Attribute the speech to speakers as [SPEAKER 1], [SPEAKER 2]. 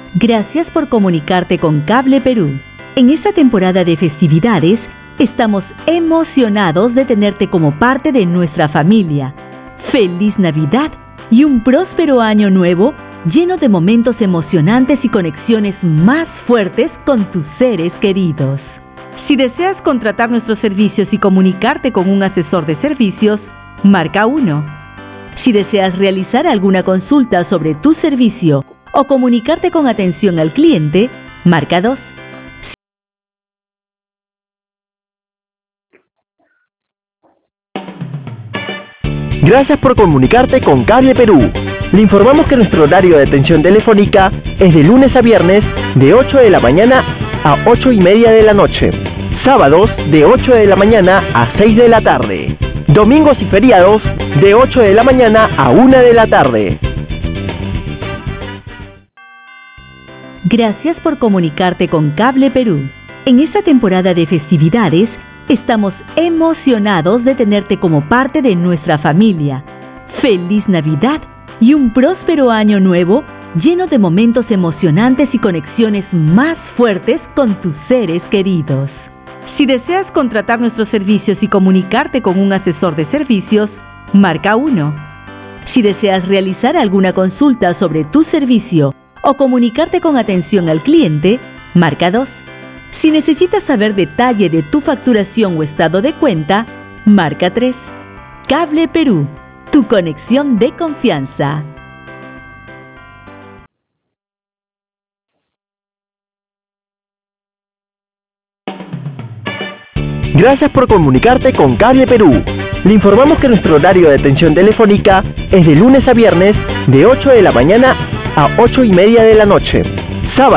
[SPEAKER 1] Gracias por comunicarte con Cable Perú. En esta temporada de festividades, estamos emocionados de tenerte como parte de nuestra familia. ¡Feliz Navidad y un próspero año nuevo lleno de momentos emocionantes y conexiones más fuertes con tus seres queridos! Si deseas contratar nuestros servicios y comunicarte con un asesor de servicios, marca 1. Si deseas realizar alguna consulta sobre tu servicio o comunicarte con atención al cliente, marca 2.
[SPEAKER 2] Gracias por comunicarte con Cable Perú. Le informamos que nuestro horario de atención telefónica es de lunes a viernes de 8 de la mañana a 8:30 de la noche. Sábados de 8 de la mañana a 6 de la tarde. Domingos y feriados de 8 de la mañana a 1 de la tarde.
[SPEAKER 1] Gracias por comunicarte con Cable Perú. En esta temporada de festividades, estamos emocionados de tenerte como parte de nuestra familia. ¡Feliz Navidad y un próspero año nuevo lleno de momentos emocionantes y conexiones más fuertes con tus seres queridos! Si deseas contratar nuestros servicios y comunicarte con un asesor de servicios, marca 1. Si deseas realizar alguna consulta sobre tu servicio o comunicarte con atención al cliente, marca 2. Si necesitas saber detalle de tu facturación o estado de cuenta, marca 3. Cable Perú, tu conexión de confianza.
[SPEAKER 2] Gracias por comunicarte con Cable Perú. Le informamos que nuestro horario de atención telefónica es de lunes a viernes de 8 de la mañana a 8:30 de la noche. Sábado